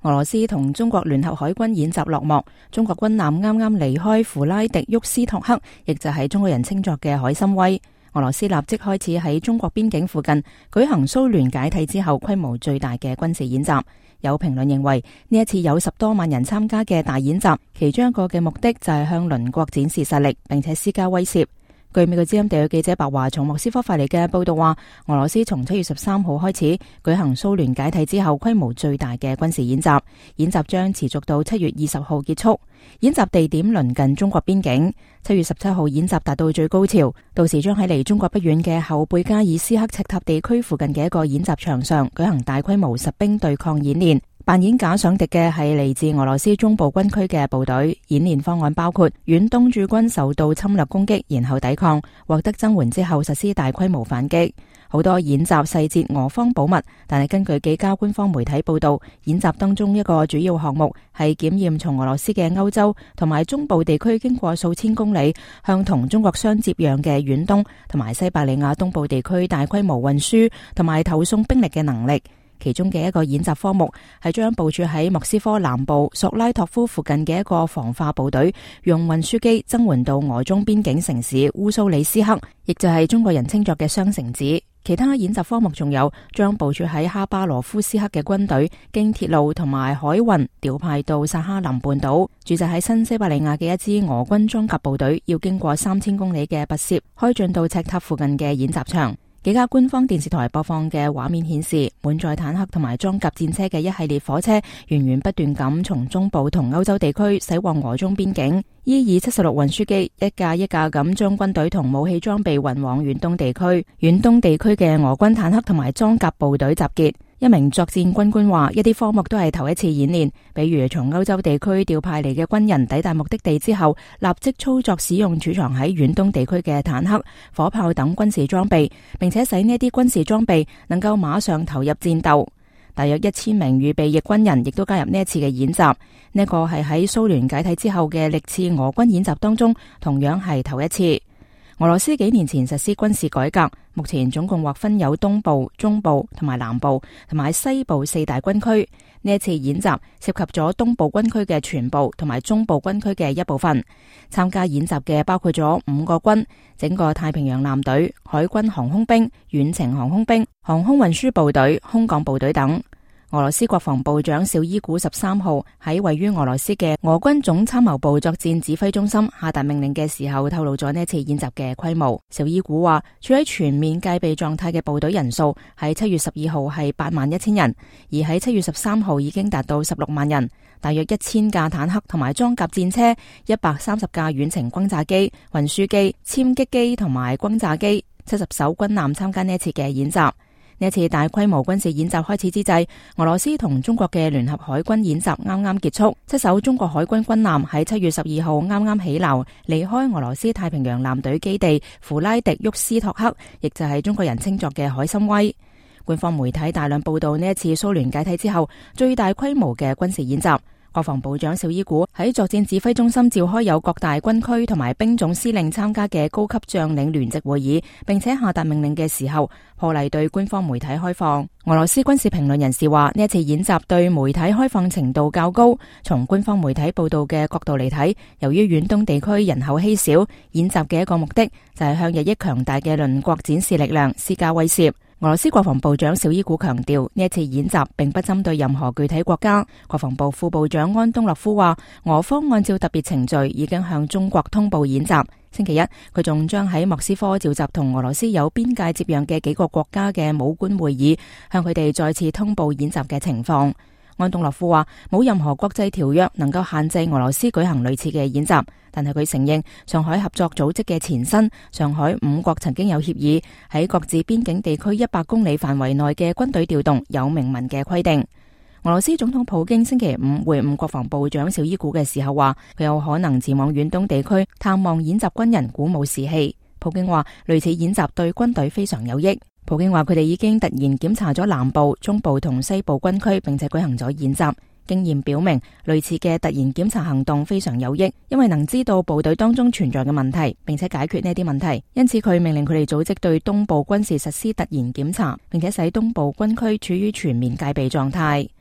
俄羅斯同中國聯合海軍演習落幕，中國軍艦啱啱離開符拉迪沃斯托克，亦就係中國人稱作嘅海參崴。俄羅斯立即開始喺中國邊境附近舉行蘇聯解體之後規模最大嘅軍事演習。有評論認為，呢一次有10多萬人參加嘅大演習，其中一個嘅目的就係向鄰國展示實力，並且施加威懾。據美國之音地嘅記者白華從莫斯科發嚟嘅報道話，俄羅斯從7月13號開始舉行蘇聯解體之後規模最大嘅軍事演習，演習將持續到7月20號結束。演習地點鄰近中國邊境。7月17號演習達到最高潮，到時將喺離中國不遠嘅後貝加爾斯克赤塔地區附近嘅一個演習場上舉行大規模實兵對抗演練。扮演假想敵嘅係嚟自俄羅斯中部軍區嘅部隊。演練方案包括遠東駐軍受到侵略攻擊，然後抵抗，獲得增援之後實施大規模反擊。好多演習細節俄方保密，但係根據幾家官方媒體報道，演習當中一個主要項目係檢驗從俄羅斯嘅歐洲同埋中部地區經過數千公里向同中國相接壤嘅遠東同埋西伯利亞東部地區大規模運輸同埋投送兵力嘅能力。其中嘅一個演習科目係將部署喺莫斯科南部索拉托夫附近嘅一個防化部隊用運輸機增援到俄中邊境城市烏蘇里斯克，亦就係中國人稱作嘅雙城子。其他演習科目仲有將部署喺哈巴羅夫斯克嘅軍隊經鐵路同埋海運調派到薩哈林半島，駐紮喺新西伯利亞嘅一支俄軍裝甲部隊要經過3000公里嘅跋涉開進到赤塔附近嘅演習場。幾家官方電視台播放嘅畫面顯示，滿載坦克同埋裝甲戰車嘅一系列火車源源不斷咁從中部同歐洲地區駛往俄中邊境。伊爾76運輸機一架一架咁將軍隊同武器裝備運往遠東地區。遠東地區嘅俄軍坦克同埋裝甲部隊集結。一名作戰軍官話，一啲科目都係頭一次演練，比如從歐洲地區調派嚟嘅軍人抵達目的地之後，立即操作使用儲藏喺遠東地區嘅坦克、火炮等軍事裝備，並且使呢啲軍事裝備能夠馬上投入戰鬥。大約1000名預備役軍人亦都加入呢一次嘅演習。呢個係喺蘇聯解體之後嘅歷次俄軍演習當中，同樣係頭一次。俄羅斯幾年前實施軍事改革，目前總共劃分有東部、中部同埋南部同埋西部4大軍區。呢一次演習涉及咗東部軍區嘅全部同埋中部軍區嘅一部分。參加演習嘅包括咗5個軍、整個太平洋艦隊、海軍航空兵、遠程航空兵、航空運輸部隊、空降部隊等。俄羅斯國防部長紹伊古13號喺位於俄羅斯嘅俄軍總參謀部作戰指揮中心下達命令嘅時候，透露咗呢次演習嘅規模。紹伊古話，處喺全面戒備狀態嘅部隊人數喺7月12號係81000人，而喺7月13號已經達到16萬人。大約1000架坦克同埋裝甲戰車、130架遠程轟炸機、運輸機、殲擊機同埋轟炸機、70艘軍艦參加呢次嘅演習。呢次大規模軍事演習開始之際，俄羅斯同中國嘅聯合海軍演習啱啱結束。7艘中國海軍軍艦喺7月12號啱啱起錨，離開俄羅斯太平洋艦隊基地符拉迪沃斯托克，亦就係中國人稱作嘅海參崴。官方媒體大量報道呢一次蘇聯解體之後最大規模嘅軍事演習。國防部長紹伊古喺作戰指揮中心召開有各大軍區同埋兵種司令參加嘅高級將領聯席會議，並且下達命令嘅時候，破例對官方媒體開放。俄羅斯軍事評論人士話，呢一次演習對媒體開放程度較高。從官方媒體報道嘅角度嚟睇，由於遠東地區人口稀少，演習嘅一個目的就係向日益強大嘅鄰國展示力量，施加威懾。俄羅斯國防部長紹伊古強調，呢一次演習並不針對任何具體國家。國防部副部長安東諾夫話，俄方按照特別程序已經向中國通報演習。星期一，佢仲將喺莫斯科召集同俄羅斯有邊界接壤嘅幾個國家嘅武官會議，向佢哋再次通報演習嘅情況。安東諾夫話，冇任何國際條約能夠限制俄羅斯舉行類似嘅演習，但係佢承認上海合作組織嘅前身上海5國曾經有協議，喺各自邊境地區100公里範圍內嘅軍隊調動有明文嘅規定。俄羅斯總統普京星期5會晤國防部長紹伊古嘅時候話，佢有可能前往遠東地區探望演習軍人，鼓舞士氣。普京話，類似演習對軍隊非常有益。普京話，佢哋已經突然檢查咗南部、中部同西部軍區，並且舉行咗演習。經驗表明，類似嘅突然檢查行動非常有益，因為能知道部隊當中存在嘅問題，並且解決呢啲問題。因此，佢命令佢哋組織對東部軍事實施突然檢查，並且使東部軍區處於全面戒備狀態。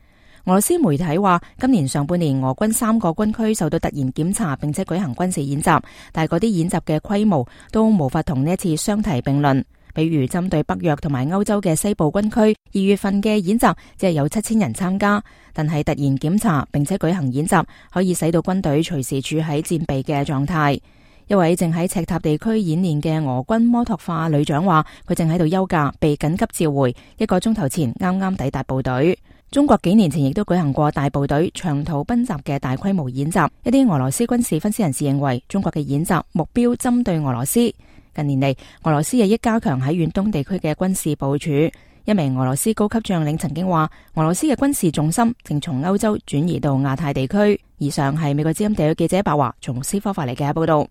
俄羅斯媒體話，今年上半年俄軍3個軍區受到突然檢查，並且舉行軍事演習，但係嗰啲演習嘅規模都無法同呢一次相提並論。比如針對北約同埋歐洲嘅西部軍區，2月份嘅演習只係有7000人參加，但係突然檢查並且舉行演習，可以使到軍隊隨時處喺戰備嘅狀態。一位正喺赤塔地區演練嘅俄軍摩托化旅長話，佢正喺度休假，被緊急召回，1個鐘頭前啱啱抵達部隊。中國幾年前亦都舉行過大部隊長途奔襲嘅大規模演習。一啲俄羅斯軍事分析人士認為，中國嘅演習目標針對俄羅斯。近年嚟，俄羅斯日益加強喺遠東地區嘅軍事部署。一名俄羅斯高級將領曾經話，俄羅斯嘅軍事重心正從歐洲轉移到亞太地區。以上係美國之音地區記者白華從莫斯科發嚟嘅報道。